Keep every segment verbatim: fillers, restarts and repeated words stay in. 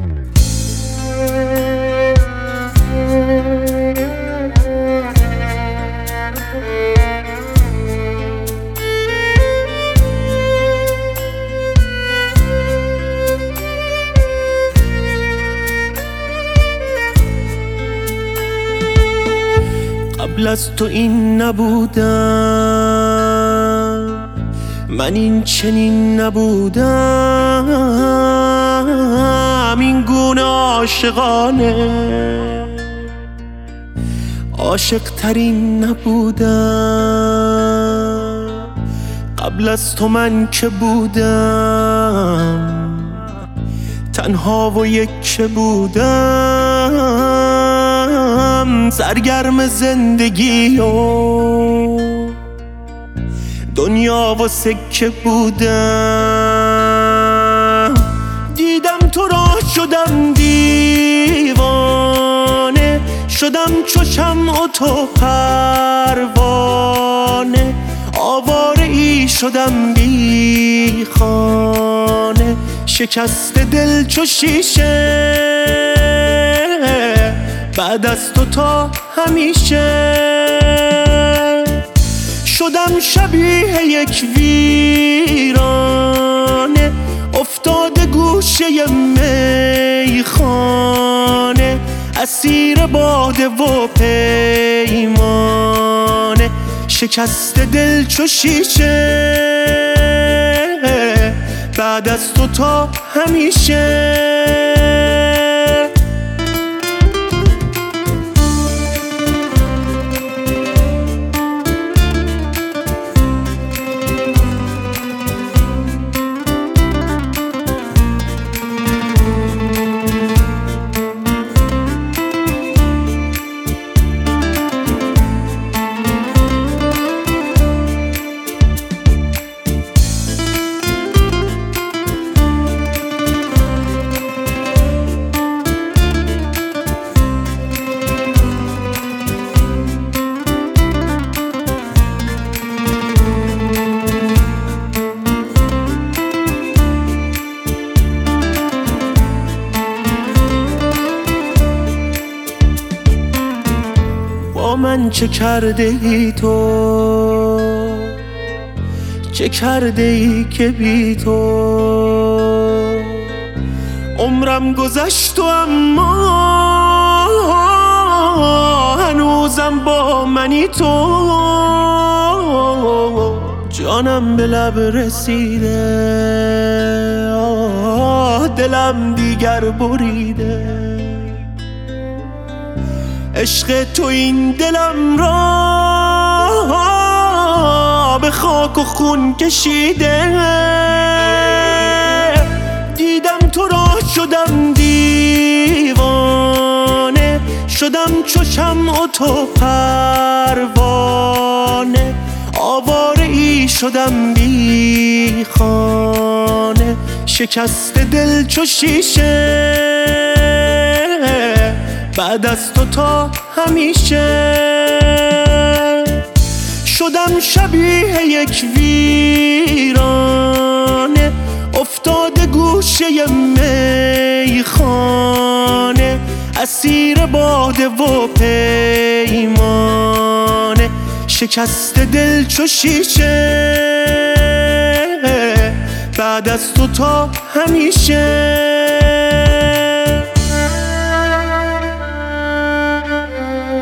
قبل از تو این نبودم، من این چنین نبودم، این گونه عاشقانه عاشق ترین نبودم. قبل از تو من که بودم، تنها و یک بودم، سرگرم زندگی و دنیا و سکه بودم. دیدم تو را شدم دیوانه، شدم چو شمع و تو پروانه، آواره ای شدم بی خانه، شکست دل چو شیشه، بعد از تو تا همیشه. شدم شبیه یک ویرانه، افتاده گوشه میخانه، اسیر باده و پیمانه، شکست دل چو شیشه، بعد از تو تا همیشه. با من چه کرده ای تو، چه کرده ای که بی تو عمرم گذشت و اما هنوزم با منی تو. جانم به لب رسیده، آه دلم دیگر بریده، عشق تو این دلم را به خاک و خون کشیده. دیدم تو را شدم دیوانه، شدم چو شمع و تو پروانه، آواره ای شدم بی خانه، شکست دل چو شیشه، بعد از تو تا همیشه. شدم شبیه یک ویرانه، افتاده گوشه میخانه، اسیر باده و پیمانه، شکست دل چو شیشه، بعد از تو تا همیشه.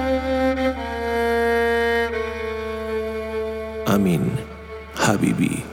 امین حبیبی.